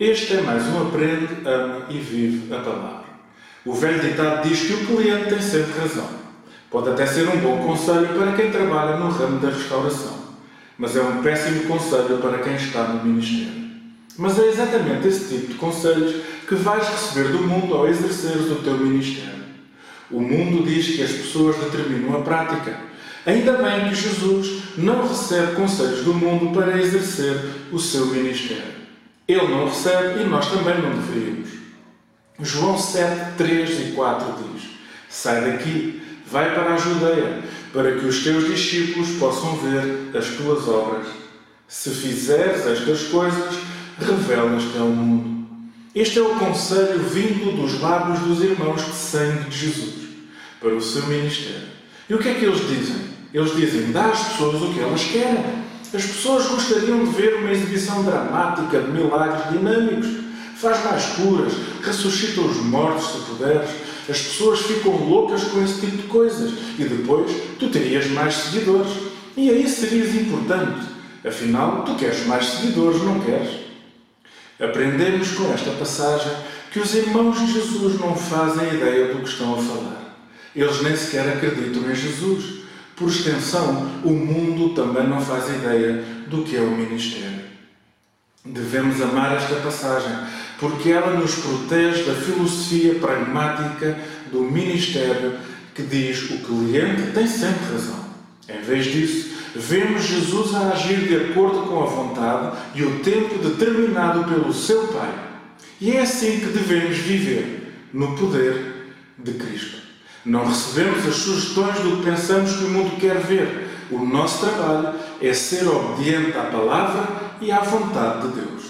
Este é mais um aprende, ama e vive a palavra. O velho ditado diz que o cliente tem sempre razão. Pode até ser um bom conselho para quem trabalha no ramo da restauração, mas é um péssimo conselho para quem está no ministério. Mas é exatamente esse tipo de conselhos que vais receber do mundo ao exerceres o teu ministério. O mundo diz que as pessoas determinam a prática. Ainda bem que Jesus não recebe conselhos do mundo para exercer o seu ministério. Ele não recebe e nós também não deveríamos. João 7, 3 e 4 diz: sai daqui, vai para a Judeia, para que os teus discípulos possam ver as tuas obras. Se fizeres estas coisas, revelas-te ao mundo. Este é o conselho vindo dos lábios dos irmãos de sangue de Jesus para o seu ministério. E o que é que eles dizem? Eles dizem: dá às pessoas o que elas querem. As pessoas gostariam de ver uma exibição dramática de milagres dinâmicos. Faz mais curas, ressuscita os mortos se puderes. As pessoas ficam loucas com esse tipo de coisas. E depois tu terias mais seguidores. E aí serias importante. Afinal, tu queres mais seguidores, não queres? Aprendemos com esta passagem que os irmãos de Jesus não fazem ideia do que estão a falar. Eles nem sequer acreditam em Jesus. Por extensão, o mundo também não faz ideia do que é o ministério. Devemos amar esta passagem, porque ela nos protege da filosofia pragmática do ministério que diz o cliente tem sempre razão. Em vez disso, vemos Jesus a agir de acordo com a vontade e o tempo determinado pelo seu Pai. E é assim que devemos viver, no poder de Cristo. Não recebemos as sugestões do que pensamos que o mundo quer ver. O nosso trabalho é ser obediente à palavra e à vontade de Deus.